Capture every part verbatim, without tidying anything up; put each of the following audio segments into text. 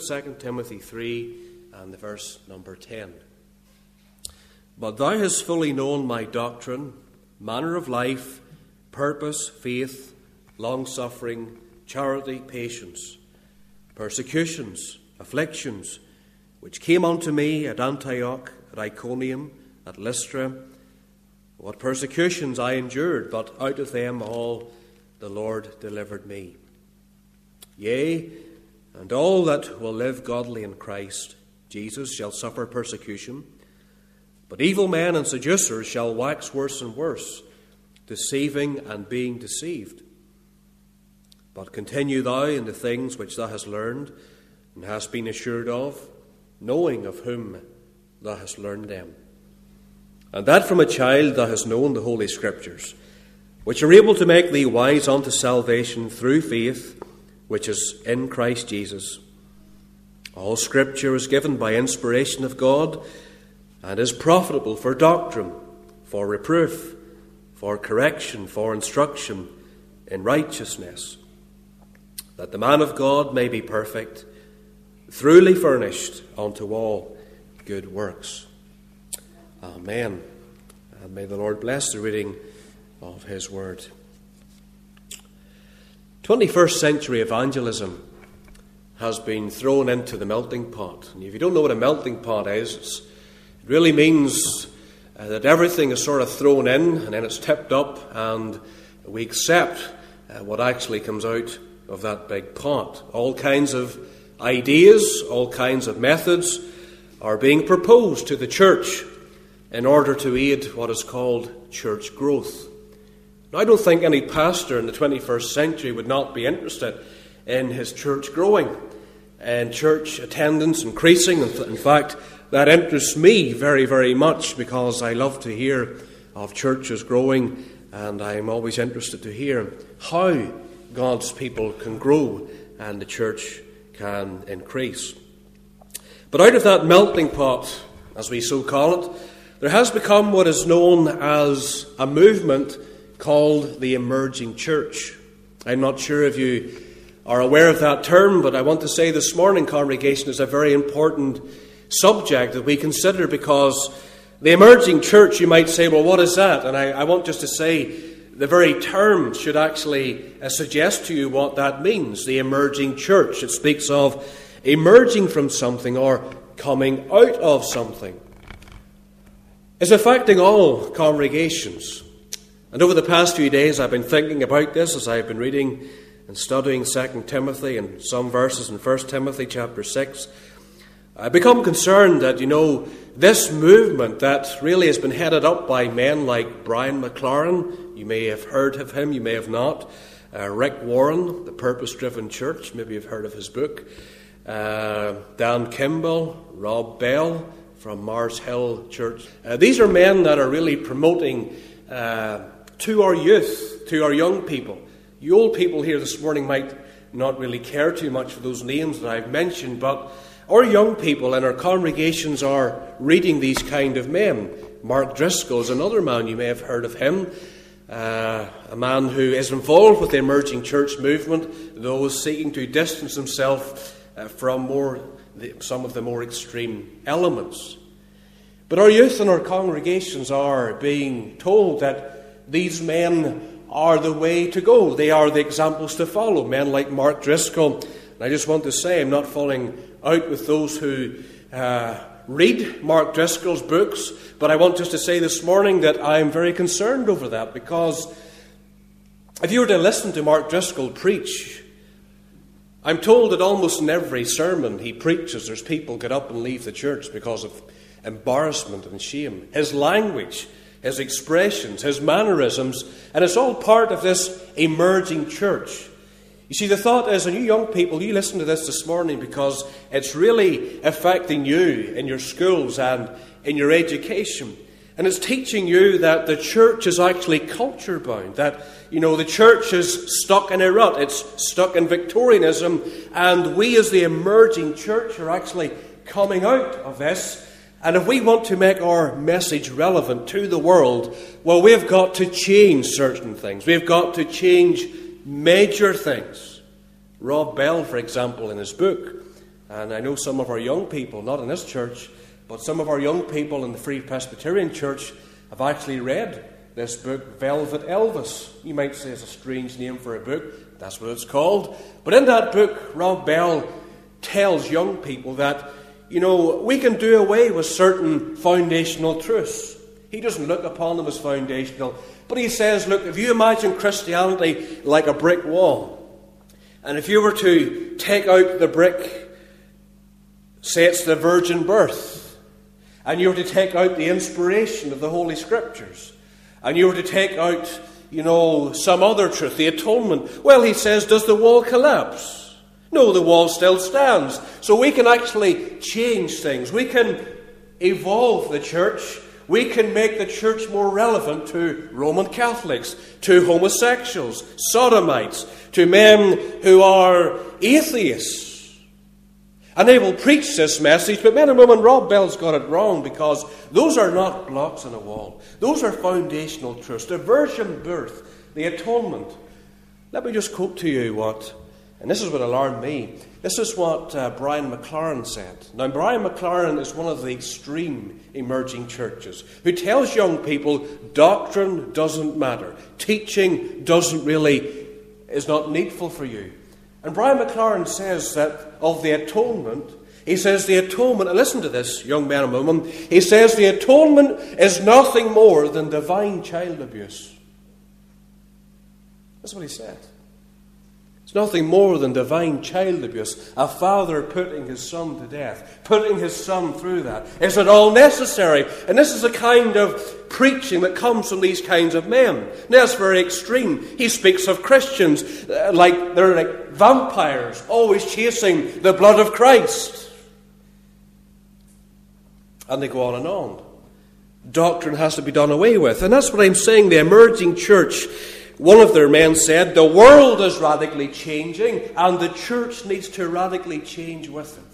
Second Timothy three and the verse number ten. But thou hast fully known my doctrine, manner of life, purpose, faith, long-suffering, charity, patience, persecutions, afflictions, which came unto me at Antioch, at Iconium, at Lystra, what persecutions I endured, but out of them all the Lord delivered me. Yea, and all that will live godly in Christ Jesus shall suffer persecution, but evil men and seducers shall wax worse and worse, deceiving and being deceived. But continue thou in the things which thou hast learned, and hast been assured of, knowing of whom thou hast learned them. And that from a child thou hast known the Holy Scriptures, which are able to make thee wise unto salvation through faith, which is in Christ Jesus. All Scripture is given by inspiration of God, and is profitable for doctrine, for reproof, for correction, for instruction in righteousness, that the man of God may be perfect, thoroughly furnished unto all good works. Amen. And may the Lord bless the reading of his word. twenty-first century evangelism has been thrown into the melting pot. And if you don't know what a melting pot is, it's It really means uh, that everything is sort of thrown in and then it's tipped up and we accept uh, what actually comes out of that big pot. All kinds of ideas, all kinds of methods are being proposed to the church in order to aid what is called church growth. Now, I don't think any pastor in the twenty-first century would not be interested in his church growing and church attendance increasing. In fact, that interests me very, very much because I love to hear of churches growing, and I'm always interested to hear how God's people can grow and the church can increase. But out of that melting pot, as we so call it, there has become what is known as a movement called the emerging church. I'm not sure if you are aware of that term, but I want to say this morning, congregation, is a very important subject that we consider, because the emerging church, you might say, well, what is that? And I, I want just to say the very term should actually uh, suggest to you what that means. The emerging church. It speaks of emerging from something or coming out of something. It's affecting all congregations. And over the past few days I've been thinking about this as I've been reading and studying Second Timothy and some verses in First Timothy chapter six. I've become concerned that, you know, this movement that really has been headed up by men like Brian McLaren, you may have heard of him, you may have not, uh, Rick Warren, The Purpose-Driven Church, maybe you've heard of his book, uh, Dan Kimball, Rob Bell from Mars Hill Church. Uh, these are men that are really promoting uh, to our youth, to our young people. You old people here this morning might not really care too much for those names that I've mentioned, but our young people in our congregations are reading these kind of men. Mark Driscoll is another man, you may have heard of him, uh, a man who is involved with the emerging church movement, though seeking to distance himself uh, from more the, some of the more extreme elements. But our youth in our congregations are being told that these men are the way to go. They are the examples to follow, men like Mark Driscoll. And I just want to say I'm not falling out with those who uh, read Mark Driscoll's books, but I want just to say this morning that I'm very concerned over that, because if you were to listen to Mark Driscoll preach, I'm told that almost in every sermon he preaches, there's people get up and leave the church because of embarrassment and shame. His language, his expressions, his mannerisms, and it's all part of this emerging church. You see, the thought is, and you young people, you listen to this this morning because it's really affecting you in your schools and in your education. And it's teaching you that the church is actually culture bound, that, you know, the church is stuck in a rut, it's stuck in Victorianism, and we as the emerging church are actually coming out of this. And if we want to make our message relevant to the world, well, we've got to change certain things. We've got to change major things. Rob Bell, for example, in his book, And I know some of our young people, not in this church, but some of our young people in the Free Presbyterian Church have actually read this book, Velvet Elvis. You might say it's a strange name for a book. That's what it's called. But in that book, Rob Bell tells young people that, you know, we can do away with certain foundational truths. He doesn't look upon them as foundational. But he says, look, if you imagine Christianity like a brick wall, and if you were to take out the brick, say it's the virgin birth, and you were to take out the inspiration of the Holy Scriptures, and you were to take out, you know, some other truth, the atonement, well, he says, does the wall collapse? No, the wall still stands. So we can actually change things. We can evolve the church. We can make the church more relevant to Roman Catholics, to homosexuals, sodomites, to men who are atheists. And they will preach this message, but men and women, Rob Bell's got it wrong, because those are not blocks on a wall. Those are foundational truths. The virgin birth, the atonement. Let me just quote to you what, and this is what alarmed me, this is what uh, Brian McLaren said. Now, Brian McLaren is one of the extreme emerging churches who tells young people doctrine doesn't matter. Teaching doesn't really, is not needful for you. And Brian McLaren says that of the atonement, he says the atonement, and listen to this, young men and women, he says the atonement is nothing more than divine child abuse. That's what he said. It's nothing more than divine child abuse. A father putting his son to death, putting his son through that. Is it all necessary? And this is the kind of preaching that comes from these kinds of men. Now, that's very extreme. He speaks of Christians uh, like they're like vampires, always chasing the blood of Christ. And they go on and on. Doctrine has to be done away with. And that's what I'm saying. The emerging church, one of their men said, the world is radically changing and the church needs to radically change with it.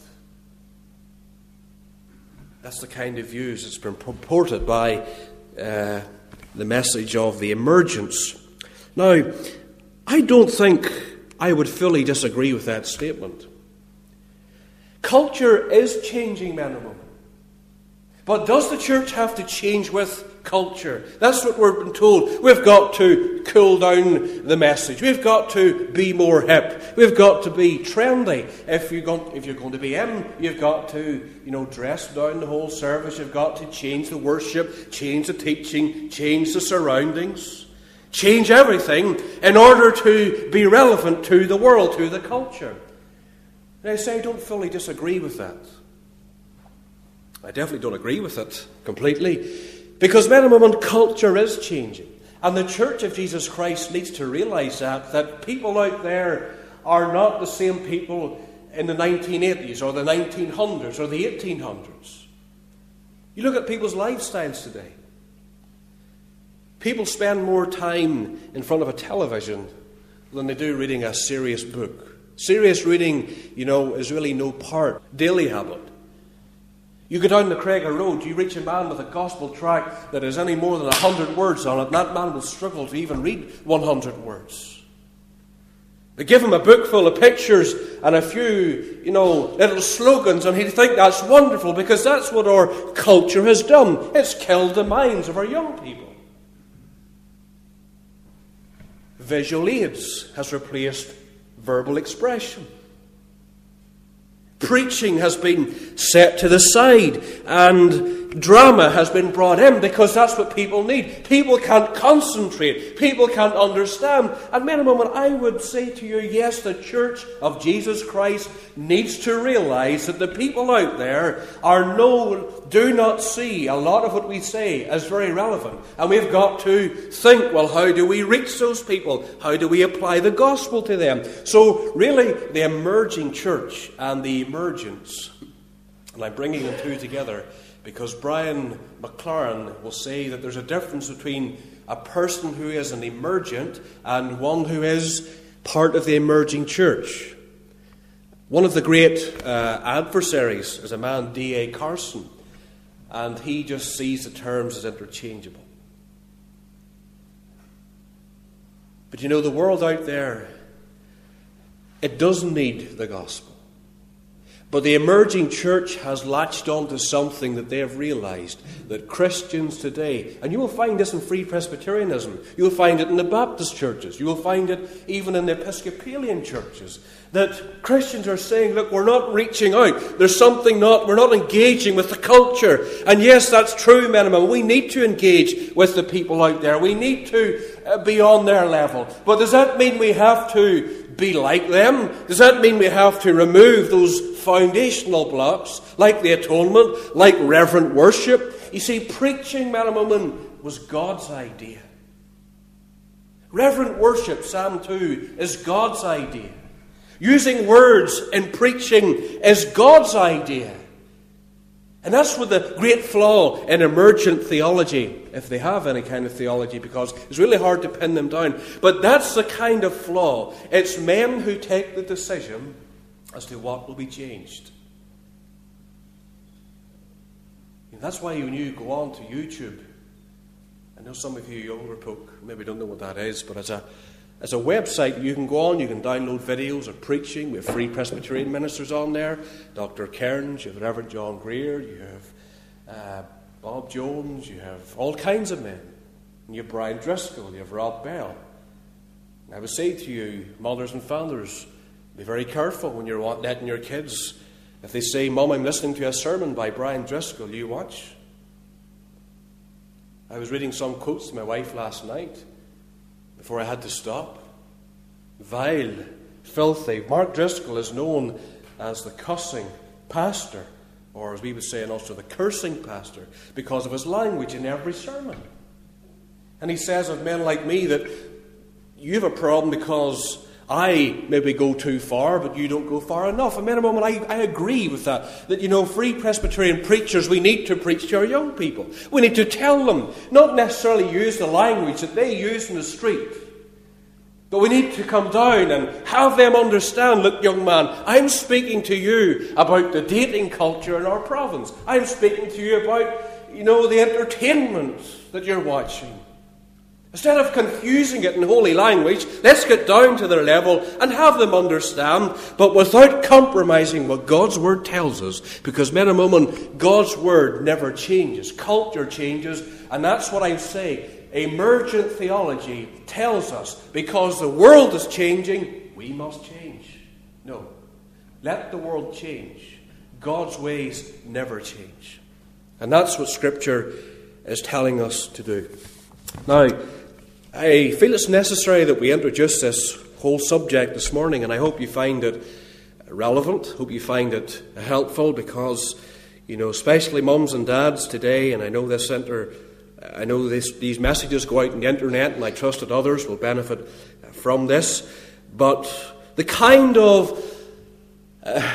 That's the kind of views that's been purported by uh, the message of the emergence. Now, I don't think I would fully disagree with that statement. Culture is changing, men and women. But does the church have to change with culture? That's what we're being told. We've got to cool down the message. We've got to be more hip. We've got to be trendy. If you're going, if you're going to be in, you've got to, you know, dress down the whole service. You've got to change the worship, change the teaching, change the surroundings, change everything in order to be relevant to the world, to the culture. And I say I don't fully disagree with that. I definitely don't agree with it completely. Because, men and women, culture is changing. And the Church of Jesus Christ needs to realise that, that people out there are not the same people in the nineteen eighties or the nineteen hundreds or the eighteen hundreds. You look at people's lifestyles today. People spend more time in front of a television than they do reading a serious book. Serious reading, you know, is really no part, daily habit. You go down the Craiger Road, you reach a man with a gospel tract that has any more than a hundred words on it, and that man will struggle to even read one hundred words. They give him a book full of pictures and a few, you know, little slogans, and he'd think that's wonderful because that's what our culture has done. It's killed the minds of our young people. Visual aids has replaced verbal expression. Preaching has been set to the side and drama has been brought in because that's what people need. People can't concentrate. People can't understand. And men and women, I would say to you, yes, the Church of Jesus Christ needs to realize that the people out there are no, do not see a lot of what we say as very relevant. And we've got to think, well, how do we reach those people? How do we apply the gospel to them? So really, the emerging church and the emergence, and I'm bringing the two together because Brian McLaren will say that there's a difference between a person who is an emergent and one who is part of the emerging church. One of the great uh, adversaries is a man, D A Carson, and he just sees the terms as interchangeable. But you know, the world out there, it doesn't need the gospel. But the emerging church has latched onto something that they have realized, that Christians today, and you will find this in Free Presbyterianism, you will find it in the Baptist churches, you will find it even in the Episcopalian churches, that Christians are saying, look, we're not reaching out. There's something not, we're not engaging with the culture. And yes, that's true, men and women. We need to engage with the people out there. We need to uh, be on their level. But does that mean we have to be like them? Does that mean we have to remove those foundational blocks, like the atonement, like reverent worship? You see, preaching, men and women, was God's idea. Reverent worship, Psalm two, is God's idea. Using words in preaching is God's idea. And that's with the great flaw in emergent theology, if they have any kind of theology, because it's really hard to pin them down. But that's the kind of flaw. It's men who take the decision as to what will be changed. And that's why when you go on to YouTube, I know some of you older folk maybe don't know what that is, but as a As a website, you can go on, you can download videos of preaching. We have Free Presbyterian ministers on there. Doctor Cairns, you have Reverend John Greer, you have uh, Bob Jones, you have all kinds of men. And you have Brian Driscoll, you have Rob Bell. And I would say to you, mothers and fathers, be very careful when you're letting your kids, if they say, Mum, I'm listening to a sermon by Brian Driscoll, you watch. I was reading some quotes to my wife last night before I had to stop. Vile, filthy. Mark Driscoll is known as the cussing pastor, or as we would say in Ulster, the cursing pastor, because of his language in every sermon. And he says of men like me that you have a problem because I maybe go too far, but you don't go far enough. And men and women, I, I agree with that. That, you know, Free Presbyterian preachers, we need to preach to our young people. We need to tell them, not necessarily use the language that they use in the street, but we need to come down and have them understand, look, young man, I'm speaking to you about the dating culture in our province. I'm speaking to you about, you know, the entertainment that you're watching. Instead of confusing it in holy language, let's get down to their level and have them understand, but without compromising what God's Word tells us. Because, men and women, God's Word never changes. Culture changes, and that's what I say. Emergent theology tells us, because the world is changing, we must change. No. Let the world change. God's ways never change. And that's what Scripture is telling us to do. Now, I feel it's necessary that we introduce this whole subject this morning, and I hope you find it relevant, hope you find it helpful, because, you know, especially mums and dads today, and I know this inter, I know this, these messages go out on the internet, and I trust that others will benefit from this, but the kind of uh,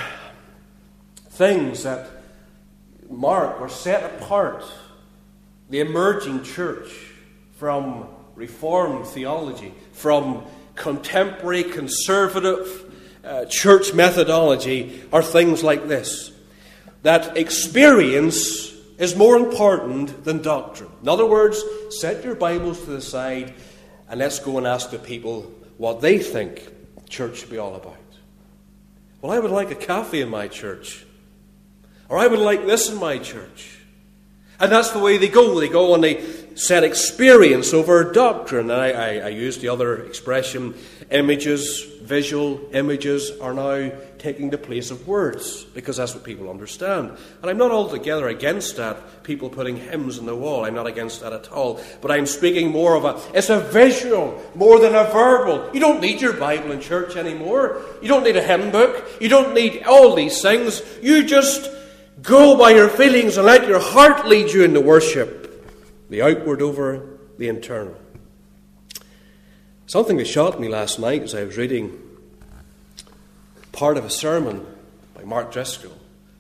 things that mark or set apart the emerging church from Reformed theology, from contemporary conservative uh, church methodology, are things like this: that experience is more important than doctrine. In other words, set your Bibles to the side and let's go and ask the people what they think church should be all about. Well, I would like a cafe in my church, or I would like this in my church. And that's the way they go. They go and they set experience over doctrine. And I, I, I use the other expression, images, visual images are now taking the place of words, because that's what people understand. And I'm not altogether against that, people putting hymns on the wall. I'm not against that at all. But I'm speaking more of a, it's a visual more than a verbal. You don't need your Bible in church anymore. You don't need a hymn book. You don't need all these things. You just go by your feelings and let your heart lead you in the worship. The outward over the internal. Something that shocked me last night as I was reading part of a sermon by Mark Driscoll.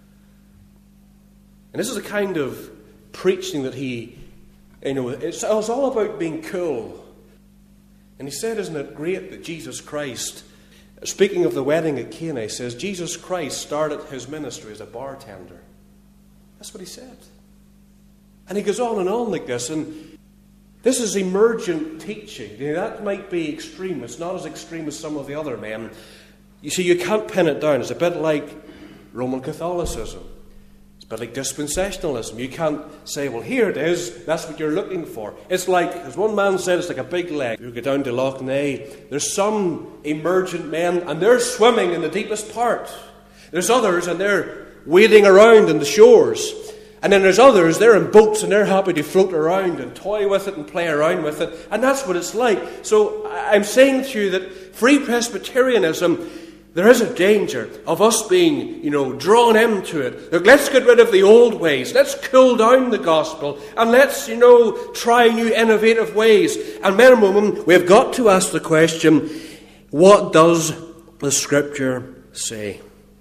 And this is a kind of preaching that he, you know, it's, it was all about being cool. And he said, isn't it great that Jesus Christ, speaking of the wedding at Cana, he says, Jesus Christ started his ministry as a bartender. That's what he said. And he goes on and on like this, and this is emergent teaching. You know, that might be extreme. It's not as extreme as some of the other men. You see, you can't pin it down. It's a bit like Roman Catholicism. It's a bit like dispensationalism. You can't say, well, here it is, that's what you're looking for. It's like, as one man said, it's like a big lake. You go down to Loch Ness, there's some emergent men, and they're swimming in the deepest part. There's others, and they're wading around in the shores. And then there's others, they're in boats, and they're happy to float around and toy with it and play around with it. And that's what it's like. So I'm saying to you that free Presbyterianism, there is a danger of us being, you know, drawn into it. Look, let's get rid of the old ways. Let's cool down the gospel. And let's, you know, try new innovative ways. And men and women, we've got to ask the question, what does the Scripture say?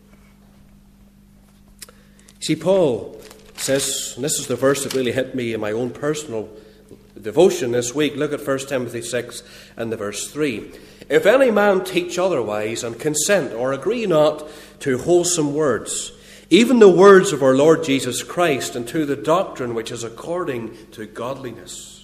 See, Paul says, and this is the verse that really hit me in my own personal devotion this week. Look at First Timothy six and the verse three. If any man teach otherwise, and consent or agree not to wholesome words, even the words of our Lord Jesus Christ, and to the doctrine which is according to godliness.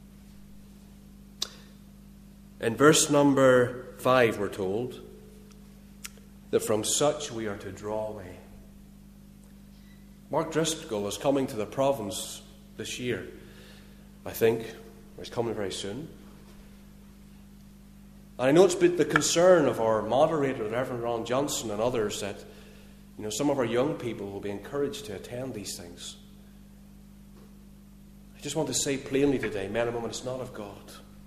In verse number five, we're told that from such we are to draw away. Mark Driscoll is coming to the province this year, I think. He's coming very soon. And I know it's been the concern of our moderator, Reverend Ron Johnson, and others that, you know, some of our young people will be encouraged to attend these things. I just want to say plainly today, men and women, it's not of God.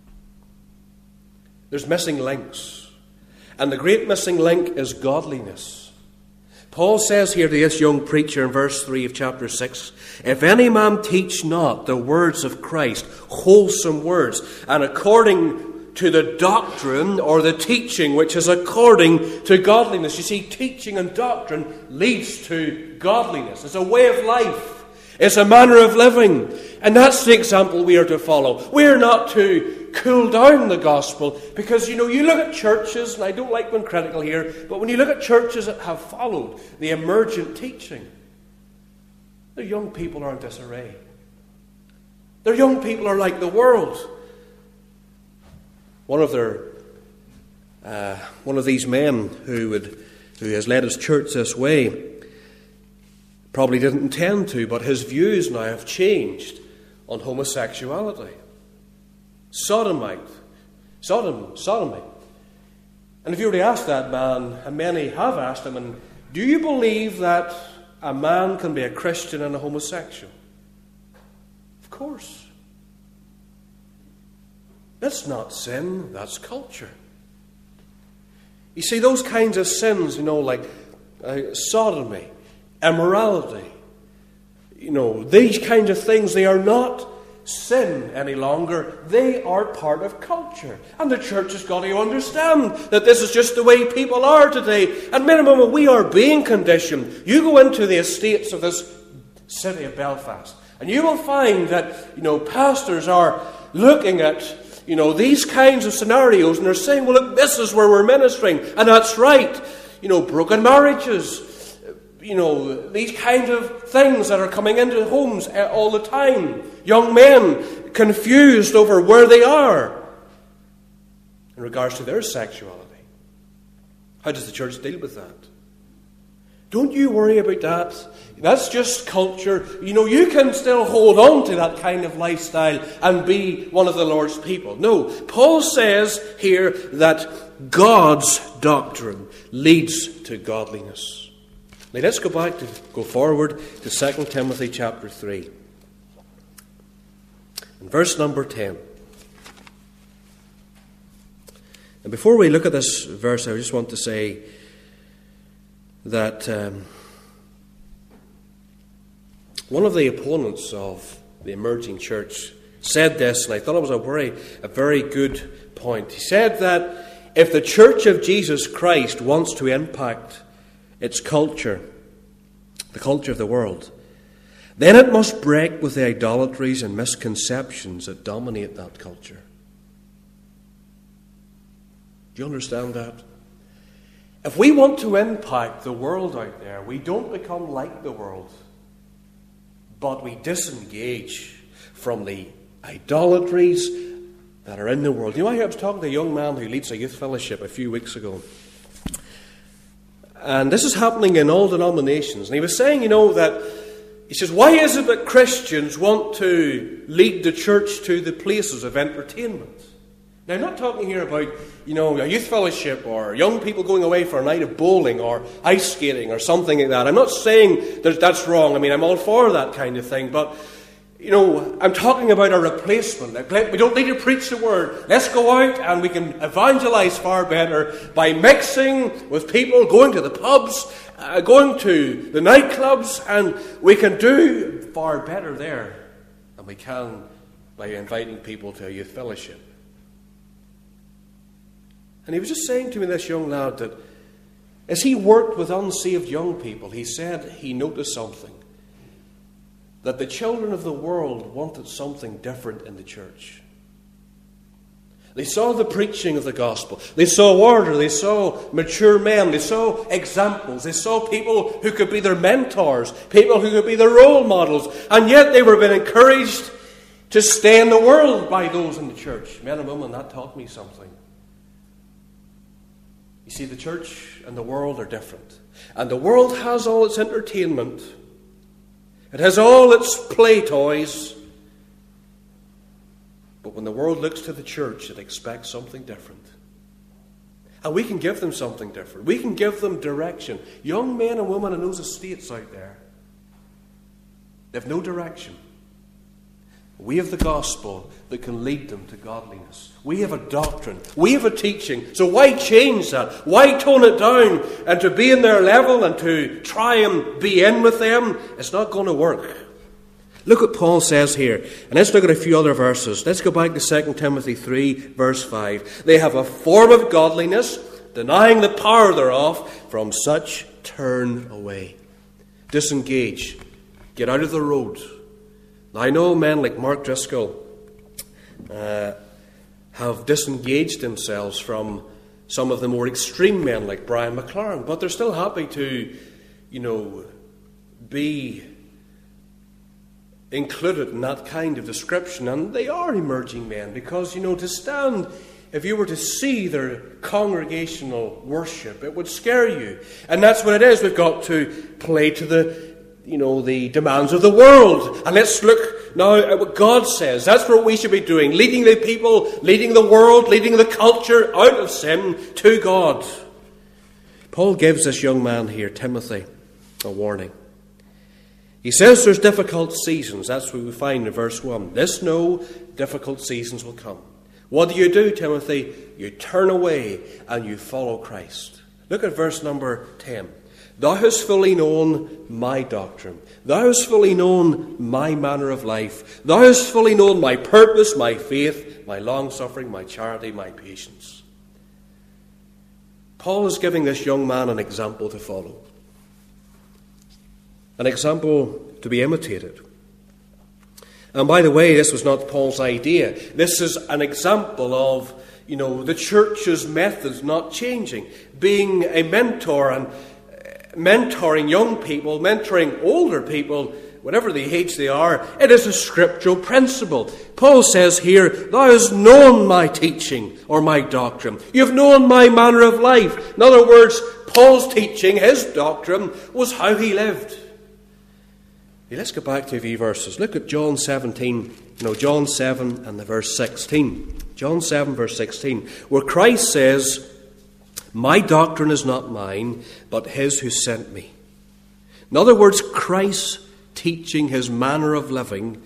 There's missing links. And the great missing link is godliness. Paul says here to this young preacher in verse three of chapter six, if any man teach not the words of Christ, wholesome words, and according to the doctrine or the teaching which is according to godliness. You see, teaching and doctrine leads to godliness. It's a way of life. It's a manner of living. And that's the example we are to follow. We're not to cool down the gospel because, you know, you look at churches, and I don't like being critical here, but when you look at churches that have followed the emergent teaching, their young people are in disarray. Their young people are like the world. One of their, uh, one of these men who would, who has led his church this way, probably didn't intend to, but his views now have changed on homosexuality, sodomite, sodom, sodomy. And if you were to ask that man, and many have asked him, and do you believe that a man can be a Christian and a homosexual? Of course. That's not sin, that's culture. You see, those kinds of sins, you know, like uh, sodomy, immorality, you know, these kinds of things, they are not sin any longer. They are part of culture. And the church has got to understand that this is just the way people are today. And men and women, we are being conditioned. You go into the estates of this city of Belfast, and you will find that, you know, pastors are looking at, you know, these kinds of scenarios, and they're saying, well, look, this is where we're ministering. And that's right. You know, broken marriages, you know, these kind of things that are coming into homes all the time. Young men confused over where they are in regards to their sexuality. How does the church deal with that? Don't you worry about that. That's just culture. You know, you can still hold on to that kind of lifestyle and be one of the Lord's people. No, Paul says here that God's doctrine leads to godliness. Now let's go back to go forward to Second Timothy chapter three. And verse number ten. And before we look at this verse, I just want to say that um, one of the opponents of the emerging church said this, and I thought it was a very, a very good point. He said that if the Church of Jesus Christ wants to impact its culture, the culture of the world, then it must break with the idolatries and misconceptions that dominate that culture. Do you understand that? If we want to impact the world out there, we don't become like the world, but we disengage from the idolatries that are in the world. You know, I was talking to a young man who leads a youth fellowship a few weeks ago, And this is happening in all denominations. And he was saying, you know, that, he says, why is it that Christians want to lead the church to the places of entertainment? Now, I'm not talking here about, you know, a youth fellowship or young people going away for a night of bowling or ice skating or something like that. I'm not saying that that's wrong. I mean, I'm all for that kind of thing. But, you know, I'm talking about a replacement. We don't need to preach the word. Let's go out and we can evangelize far better by mixing with people, going to the pubs, uh, going to the nightclubs, and we can do far better there than we can by inviting people to a youth fellowship. And he was just saying to me, this young lad, that as he worked with unsaved young people, he said he noticed something. That the children of the world wanted something different in the church. They saw the preaching of the gospel. They saw order. They saw mature men. They saw examples. They saw people who could be their mentors, people who could be their role models. And yet they were being encouraged to stay in the world by those in the church. Men and women, that taught me something. You see, the church and the world are different. And the world has all its entertainment. It has all its play toys. But when the world looks to the church, it expects something different. And we can give them something different. We can give them direction. Young men and women in those estates out there, they have no direction. We have the gospel that can lead them to godliness. We have a doctrine. We have a teaching. So why change that? Why tone it down and to be in their level and to try and be in with them? It's not going to work. Look what Paul says here. And let's look at a few other verses. Let's go back to Second Timothy three, verse five. They have a form of godliness, denying the power thereof. From such turn away. Disengage. Get out of the road. I know men like Mark Driscoll uh, have disengaged themselves from some of the more extreme men like Brian McLaren, but they're still happy to, you know, be included in that kind of description. And they are emerging men because, you know, to stand, if you were to see their congregational worship, it would scare you. And that's what it is. We've got to play to the You know, the demands of the world. And let's look now at what God says. That's what we should be doing. Leading the people, leading the world, leading the culture out of sin to God. Paul gives this young man here, Timothy, a warning. He says there's difficult seasons. That's what we find in verse one. This know, difficult seasons will come. What do you do, Timothy? You turn away and you follow Christ. Look at verse number ten. Thou hast fully known my doctrine. Thou hast fully known my manner of life. Thou hast fully known my purpose, my faith, my long-suffering, my charity, my patience. Paul is giving this young man an example to follow. An example to be imitated. And by the way, this was not Paul's idea. This is an example of, you know, the church's methods not changing. Being a mentor and mentoring young people, mentoring older people, whatever the age they are, it is a scriptural principle. Paul says here, thou hast known my teaching or my doctrine. You've known my manner of life. In other words, Paul's teaching, his doctrine, was how he lived. Now, let's go back to a few verses. Look at John seventeen, no, John seven and the verse sixteen. John seven, verse sixteen, where Christ says, my doctrine is not mine, but his who sent me. In other words, Christ's teaching, his manner of living,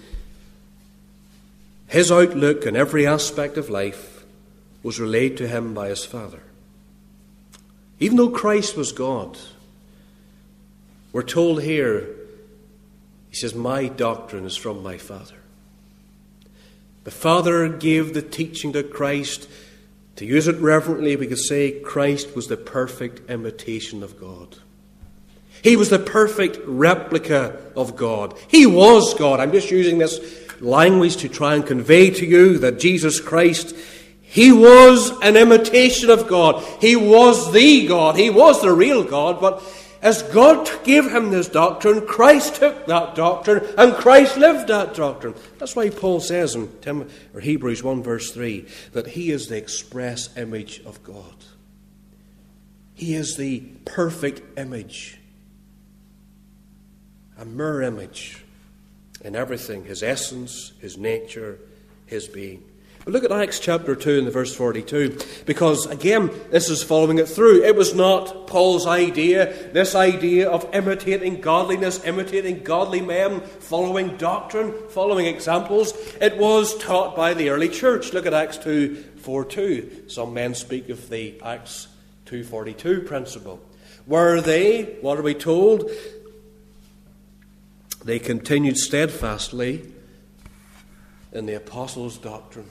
his outlook in every aspect of life was relayed to him by his Father. Even though Christ was God, we're told here, he says, my doctrine is from my Father. The Father gave the teaching to Christ. To use it reverently, we could say Christ was the perfect imitation of God. He was the perfect replica of God. He was God. I'm just using this language to try and convey to you that Jesus Christ, he was an imitation of God. He was the God. He was the real God. But as God gave him this doctrine, Christ took that doctrine and Christ lived that doctrine. That's why Paul says in Tim, or Hebrews one verse three that he is the express image of God. He is the perfect image, a mirror image in everything, his essence, his nature, his being. But look at Acts chapter two and the verse forty-two, because again, this is following it through. It was not Paul's idea, this idea of imitating godliness, imitating godly men, following doctrine, following examples. It was taught by the early church. Look at Acts two forty-two. Some men speak of the Acts two forty-two principle. Were they, what are we told? They continued steadfastly in the apostles' doctrine.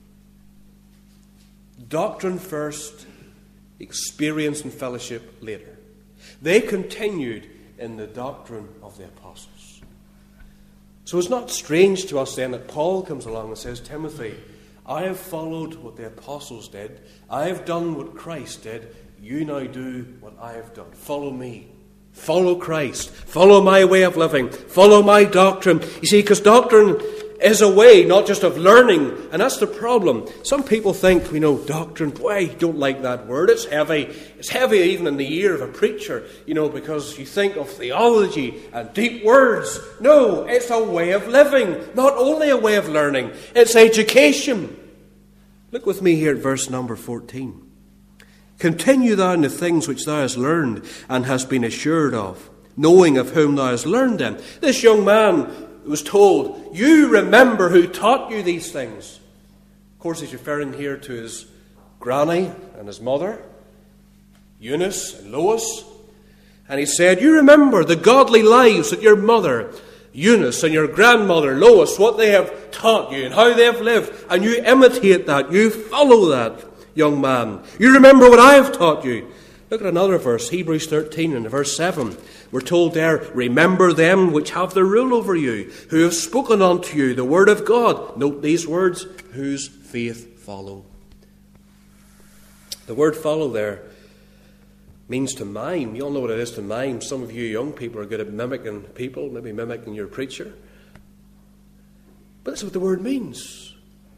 Doctrine first, experience and fellowship later. They continued in the doctrine of the apostles. So it's not strange to us then that Paul comes along and says, Timothy, I have followed what the apostles did. I have done what Christ did. You now do what I have done. Follow me. Follow Christ. Follow my way of living. Follow my doctrine. You see, because doctrine is a way not just of learning, and that's the problem. Some people think, we know, doctrine, boy, I don't like that word. It's heavy. It's heavy even in the ear of a preacher, you know, because you think of theology and deep words. No, it's a way of living, not only a way of learning. It's education. Look with me here at verse number fourteen. Continue thou in the things which thou hast learned and hast been assured of, knowing of whom thou hast learned them. This young man was told, you remember who taught you these things. Of course, he's referring here to his granny and his mother, Eunice and Lois. And he said, you remember the godly lives that your mother, Eunice, and your grandmother, Lois, what they have taught you and how they have lived. And you imitate that. You follow that, young man. You remember what I have taught you. Look at another verse, Hebrews thirteen and verse seven. We're told there, remember them which have the rule over you, who have spoken unto you the word of God. Note these words, whose faith follow. The word follow there means to mime. You all know what it is to mime. Some of you young people are good at mimicking people, maybe mimicking your preacher. But that's what the word means.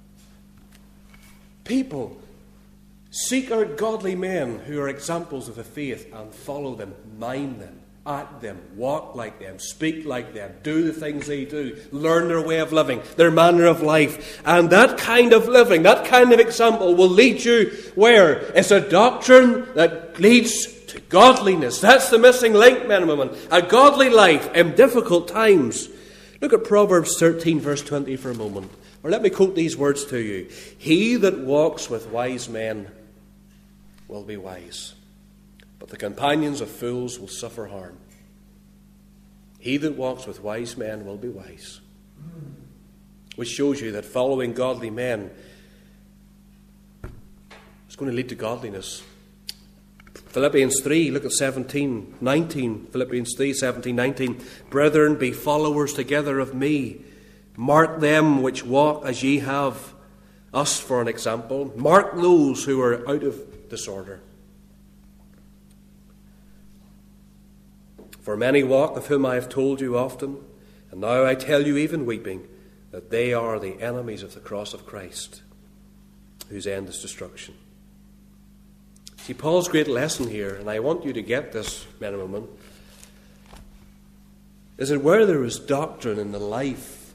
People seek out godly men who are examples of the faith and follow them, mime them, act them, walk like them, speak like them, do the things they do, learn their way of living, their manner of life. And that kind of living, that kind of example will lead you where? It's a doctrine that leads to godliness. That's the missing link, men and women. A godly life in difficult times. Look at Proverbs thirteen, verse twenty for a moment. Or let me quote these words to you. He that walks with wise men will be wise, but the companions of fools will suffer harm. He that walks with wise men will be wise. Which shows you that following godly men is going to lead to godliness. Philippians three, look at seventeen, nineteen. Philippians three, seventeen, nineteen. Brethren, be followers together of me. Mark them which walk as ye have us for an example. Mark those who are out of disorder. For many walk, of whom I have told you often, and now I tell you even weeping, that they are the enemies of the cross of Christ, whose end is destruction. See, Paul's great lesson here, and I want you to get this, men and women, is that where there is doctrine in the life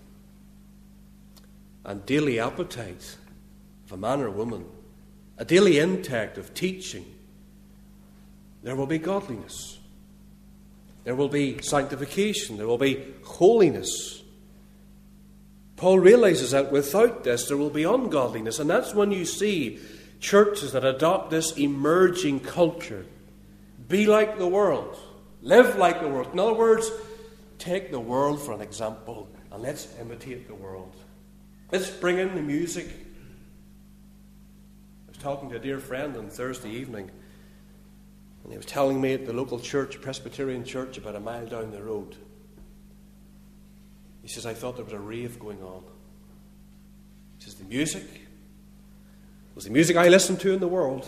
and daily appetite of a man or woman, a daily intake of teaching, there will be godliness. There will be sanctification. There will be holiness. Paul realizes that without this there will be ungodliness. And that's when you see churches that adopt this emerging culture. Be like the world. Live like the world. In other words, take the world for an example and let's imitate the world. Let's bring in the music. I was talking to a dear friend on Thursday evening, and he was telling me at the local church, Presbyterian church, about a mile down the road. He says, I thought there was a rave going on. He says, the music was the music I listened to in the world.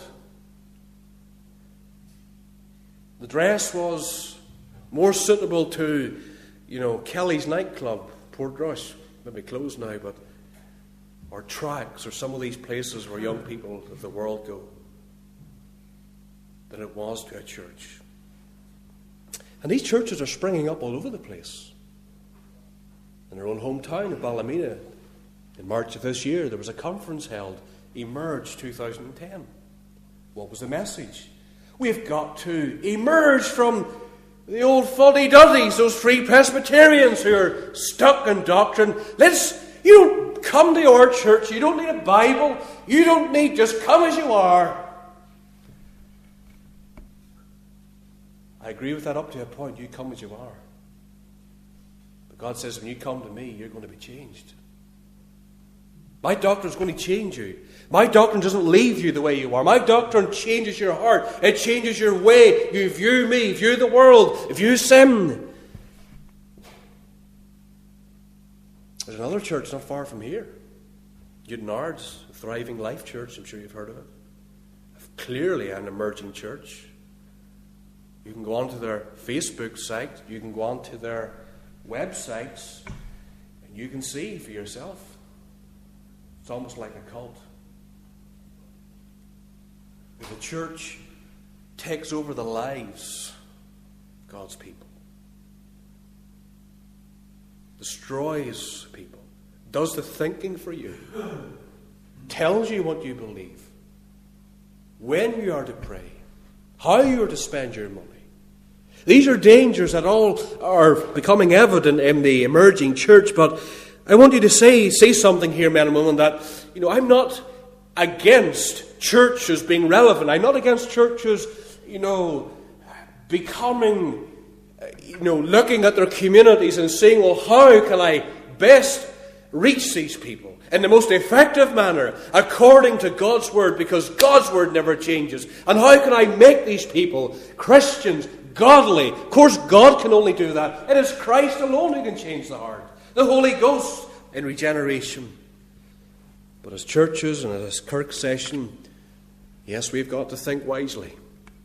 The dress was more suitable to, you know, Kelly's nightclub, Portrush, maybe closed now, but or Tracks, or some of these places where young people of the world go. than it was to a church. And these churches are springing up all over the place. In our own hometown of Ballymena, in March of this year, there was a conference held, Emerge twenty ten. What was the message? We've got to emerge from the old fuddy-duddies, those free Presbyterians who are stuck in doctrine. Let's, you don't come to our church, you don't need a Bible, you don't need, just come as you are. I agree with that up to a point. You come as you are. But God says when you come to me, you're going to be changed. My doctrine is going to change you. My doctrine doesn't leave you the way you are. My doctrine changes your heart. It changes your way. You view me, view the world, view sin. There's another church not far from here. Newtonards, a thriving life church. I'm sure you've heard of it. Clearly an emerging church. You can go onto their Facebook site, you can go onto their websites, and you can see for yourself. It's almost like a cult. Where the church takes over the lives of God's people. Destroys people. Does the thinking for you. Tells you what you believe. When you are to pray. How you are to spend your money. These are dangers that all are becoming evident in the emerging church, but I want you to say, say something here, men and women, that, you know, I'm not against churches being relevant. I'm not against churches, you know, becoming, you know, looking at their communities and saying, well, how can I best reach these people in the most effective manner according to God's Word, because God's Word never changes. And how can I make these people Christians, godly? Of course, God can only do that. It is Christ alone who can change the heart. The Holy Ghost in regeneration. But as churches and as Kirk session, yes, we've got to think wisely.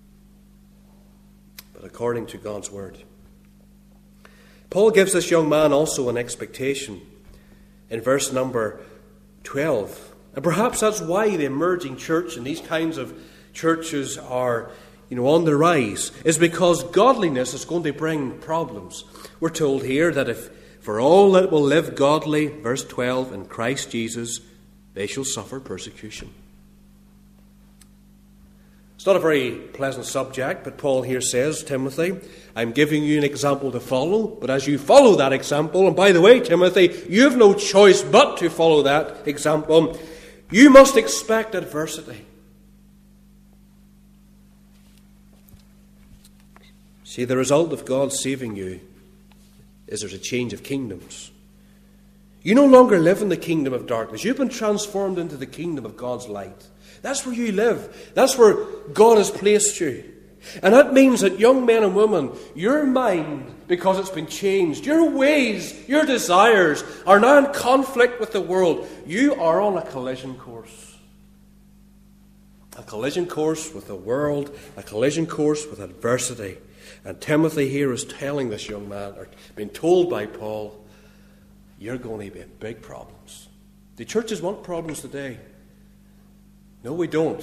But according to God's Word. Paul gives this young man also an expectation in verse number twelve. And perhaps that's why the emerging church and these kinds of churches are, you know, on the rise, is because godliness is going to bring problems. We're told here that if for all that will live godly, verse twelve, in Christ Jesus, they shall suffer persecution. It's not a very pleasant subject, but Paul here says, Timothy, I'm giving you an example to follow, but as you follow that example, and by the way, Timothy, you have no choice but to follow that example, you must expect adversity. See, the result of God saving you is there's a change of kingdoms. You no longer live in the kingdom of darkness. You've been transformed into the kingdom of God's light. That's where you live. That's where God has placed you. And that means that young men and women, your mind, because it's been changed, your ways, your desires are now in conflict with the world. You are on a collision course. A collision course with the world, a collision course with adversity. And Timothy here is telling this young man, or being told by Paul, you're going to be in big problems. The churches want problems today. No, we don't.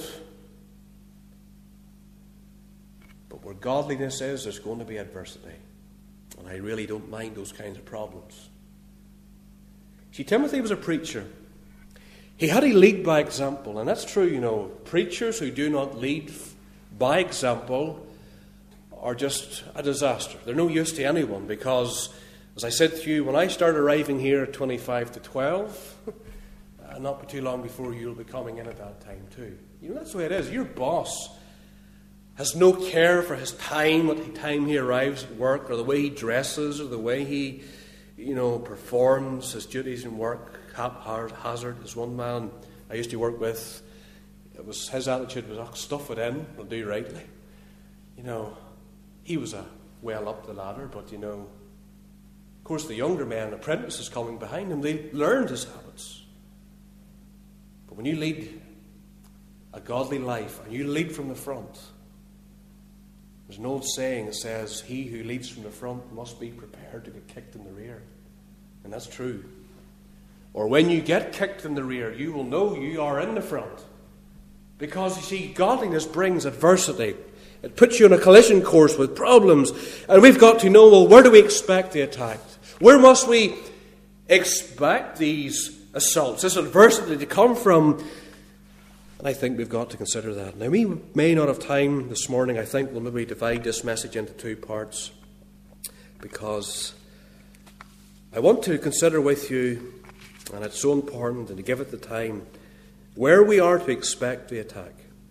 But where godliness is, there's going to be adversity. And I really don't mind those kinds of problems. See, Timothy was a preacher. He had to lead by example. And that's true, you know. Preachers who do not lead by example are just a disaster. They're no use to anyone because, as I said to you, when I started arriving here at twenty-five to twelve, uh, not be too long before you'll be coming in at that time too. You know, that's the way it is. Your boss has no care for his time, what time he arrives at work, or the way he dresses, or the way he, you know, performs his duties in work. Haphazard is one man I used to work with. It was his attitude was, oh, stuff it in, we'll do rightly. You know, he was a well up the ladder, but you know, of course, the younger men, apprentices coming behind him, they learned his habits. But when you lead a godly life and you lead from the front, there's an old saying that says, he who leads from the front must be prepared to get kicked in the rear. And that's true. Or when you get kicked in the rear, you will know you are in the front. Because, you see, godliness brings adversity. It puts you on a collision course with problems. And we've got to know, well, where do we expect the attack? Where must we expect these assaults, this adversity to come from? And I think we've got to consider that. Now, we may not have time this morning. I think we'll maybe divide this message into two parts, because I want to consider with you, and it's so important, and to give it the time, where we are to expect the attack,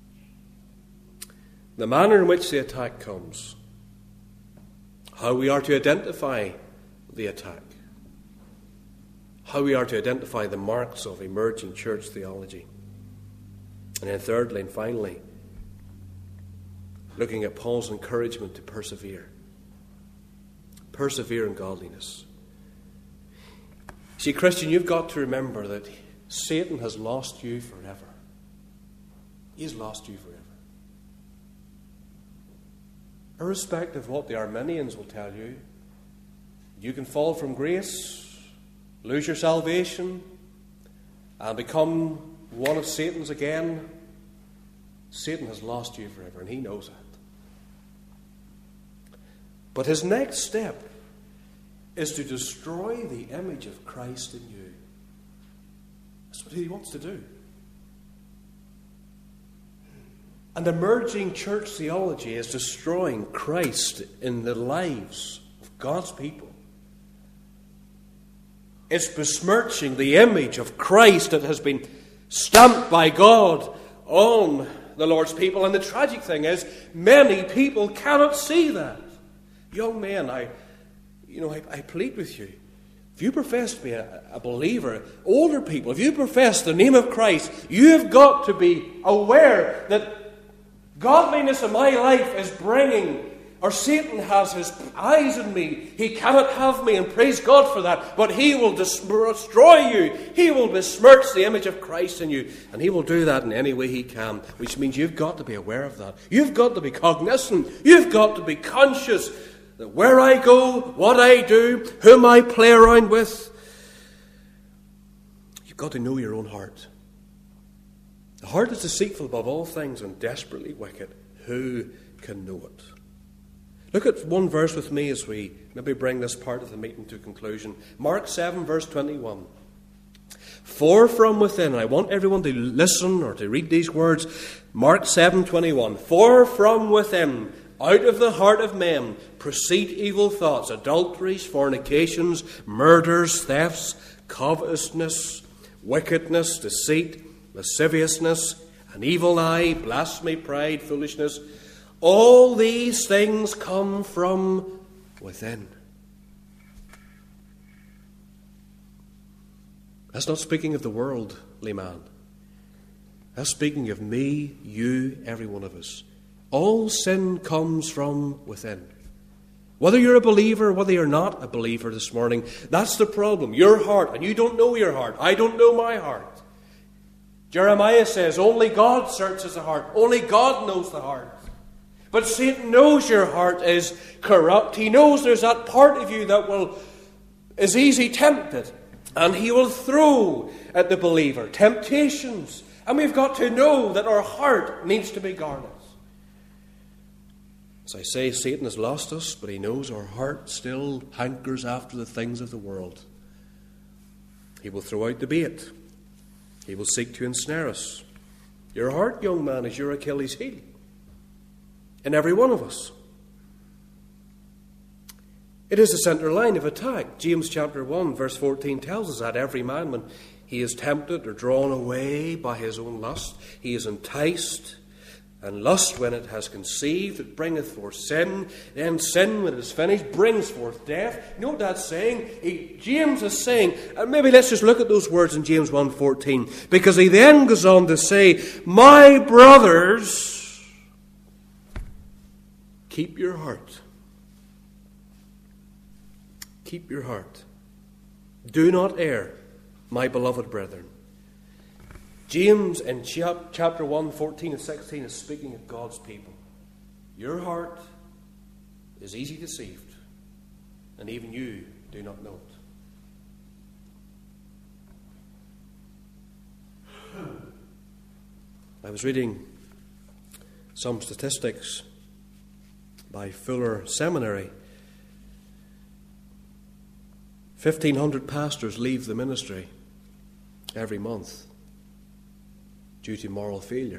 the manner in which the attack comes, how we are to identify the attack, how we are to identify the marks of emerging church theology. And then thirdly and finally, looking at Paul's encouragement to persevere. Persevere in godliness. See, Christian, you've got to remember that Satan has lost you forever. He has lost you forever. Irrespective of what the Arminians will tell you, you can fall from grace, lose your salvation, and become one of Satan's again. Satan has lost you forever, and he knows that. But his next step is to destroy the image of Christ in you. That's what he wants to do. And emerging church theology is destroying Christ in the lives of God's people. It's besmirching the image of Christ that has been stamped by God on the Lord's people. And the tragic thing is, many people cannot see that. Young men, I, you know, I, I plead with you. If you profess to be a, a believer, older people, if you profess the name of Christ, you have got to be aware that godliness in my life is bringing, or Satan has his eyes on me. He cannot have me, and praise God for that. But he will destroy you. He will besmirch the image of Christ in you. And he will do that in any way he can, which means you've got to be aware of that. You've got to be cognizant. You've got to be conscious that where I go, what I do, whom I play around with, you've got to know your own heart. The heart is deceitful above all things and desperately wicked. Who can know it? Look at one verse with me as we maybe bring this part of the meeting to conclusion. Mark seven, verse twenty-one. For from within, and I want everyone to listen or to read these words. Mark seven, twenty-one. For from within, out of the heart of men, proceed evil thoughts, adulteries, fornications, murders, thefts, covetousness, wickedness, deceit, lasciviousness, an evil eye, blasphemy, pride, foolishness. All these things come from within. That's not speaking of the worldly man. That's speaking of me, you, every one of us. All sin comes from within. Whether you're a believer, whether you're not a believer this morning, that's the problem. Your heart, and you don't know your heart. I don't know my heart. Jeremiah says, only God searches the heart. Only God knows the heart. But Satan knows your heart is corrupt. He knows there's that part of you that will is easy tempted. And he will throw at the believer temptations. And we've got to know that our heart needs to be guarded. As I say, Satan has lost us, but he knows our heart still hankers after the things of the world. He will throw out the bait. He will seek to ensnare us. Your heart, young man, is your Achilles heel. In every one of us. It is the centre line of attack. James chapter one, verse fourteen tells us that every man, when he is tempted or drawn away by his own lust, he is enticed. And lust, when it has conceived, it bringeth forth sin. Then sin, when it is finished, brings forth death. You know what that's saying? He, James is saying, and maybe let's just look at those words in James one fourteen. Because he then goes on to say, my brothers, keep your heart. Keep your heart. Do not err, my beloved brethren. James in chapter one, fourteen and sixteen is speaking of God's people. Your heart is easily deceived, and even you do not know it. I was reading some statistics by Fuller Seminary. fifteen hundred pastors leave the ministry every month due to moral failure.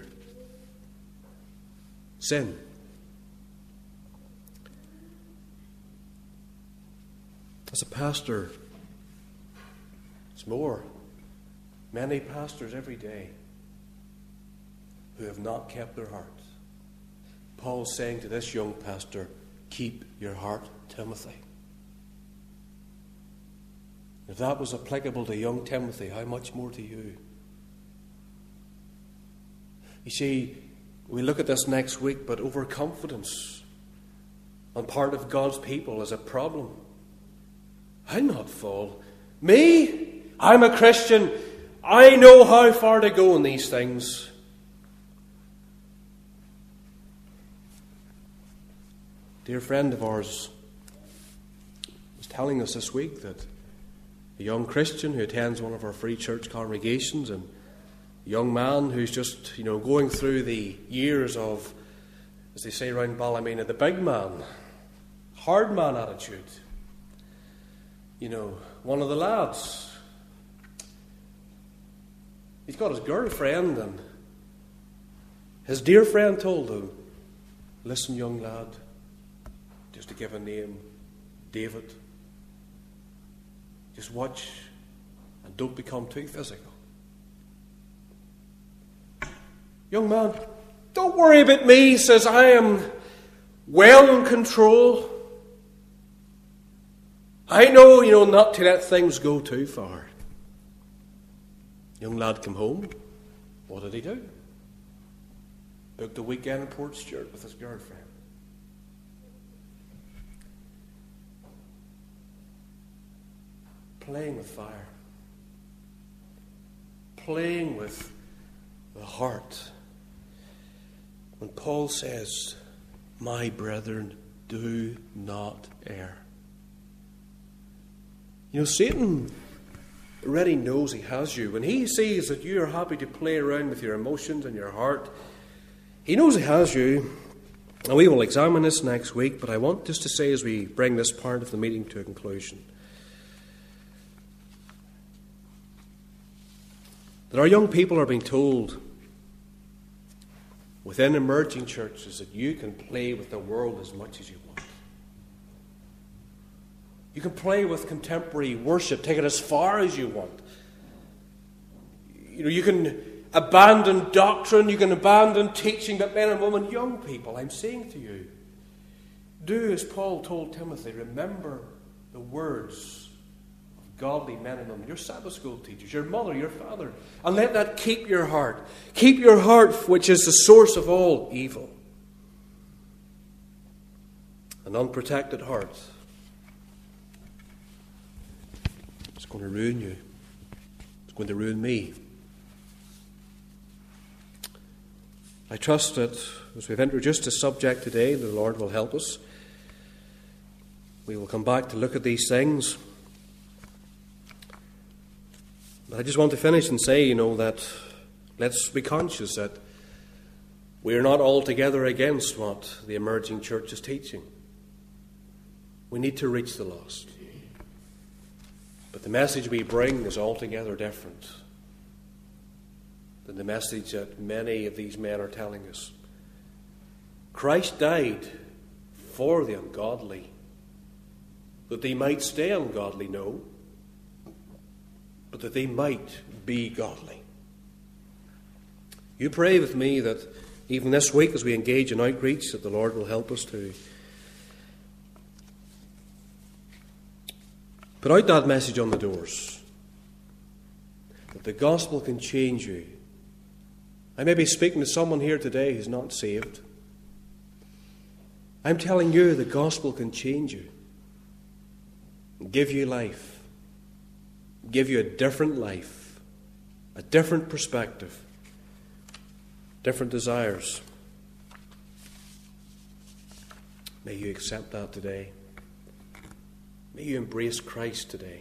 Sin. As a pastor, it's more. Many pastors every day who have not kept their hearts. Paul's saying to this young pastor, keep your heart, Timothy. If that was applicable to young Timothy, how much more to you? You see, we look at this next week, but overconfidence on part of God's people is a problem. I'll not fall. Me? I'm a Christian. I know how far to go in these things. A dear friend of ours was telling us this week that a young Christian who attends one of our free church congregations, and a young man who's just, you know, going through the years of, as they say around Ballymena, the big man, hard man attitude. You know, one of the lads, he's got his girlfriend, and his dear friend told him, listen, young lad, just to give a name, David, just watch and don't become too physical. Young man, don't worry about me, he says, I am well in control. I know, you know, not to let things go too far. Young lad came home. What did he do? Booked a weekend in Port Stewart with his girlfriend. Playing with fire. Playing with the heart. When Paul says, my brethren, do not err. You know, Satan already knows he has you. When he sees that you are happy to play around with your emotions and your heart, he knows he has you. And we will examine this next week, but I want just to say as we bring this part of the meeting to a conclusion, that our young people are being told within emerging churches that you can play with the world as much as you want. You can play with contemporary worship, take it as far as you want. You know, you can abandon doctrine, you can abandon teaching, but men and women, young people, I'm saying to you, do as Paul told Timothy, remember the words of godly men and women, your Sabbath school teachers, your mother, your father, and let that keep your heart. Keep your heart, which is the source of all evil. An unprotected heart, it's going to ruin you. It's going to ruin me. I trust that as we've introduced this subject today, the Lord will help us. We will come back to look at these things. But I just want to finish and say, you know, that let's be conscious that we are not altogether against what the emerging church is teaching. We need to reach the lost. But the message we bring is altogether different than the message that many of these men are telling us. Christ died for the ungodly, that they might stay ungodly, no, but that they might be godly. You pray with me that even this week as we engage in outreach, that the Lord will help us to put out that message on the doors, that the gospel can change you. I may be speaking to someone here today who's not saved. I'm telling you the gospel can change you, give you life, give you a different life, a different perspective, different desires. May you accept that today. May you embrace Christ today.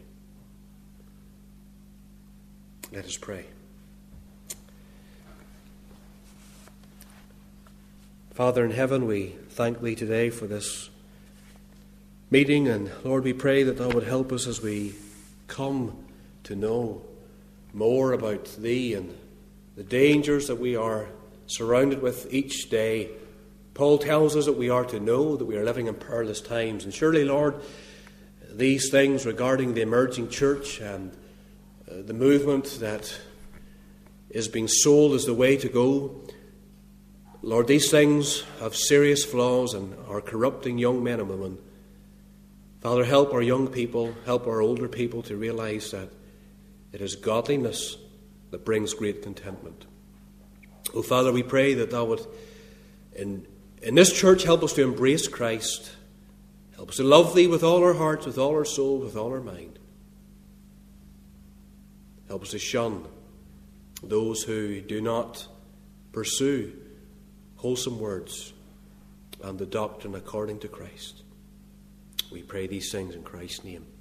Let us pray. Father in heaven, we thank Thee today for this meeting, and Lord, we pray that Thou would help us as we come to know more about Thee and the dangers that we are surrounded with each day. Paul tells us that we are to know that we are living in perilous times, and surely, Lord, these things regarding the emerging church and uh, the movement that is being sold as the way to go, Lord, these things have serious flaws and are corrupting young men and women. Father, help our young people, help our older people to realize that it is godliness that brings great contentment. Oh, Father, we pray that Thou would, in, in this church, help us to embrace Christ. Help us to love Thee with all our hearts, with all our soul, with all our mind. Help us to shun those who do not pursue wholesome words and the doctrine according to Christ. We pray these things in Christ's name.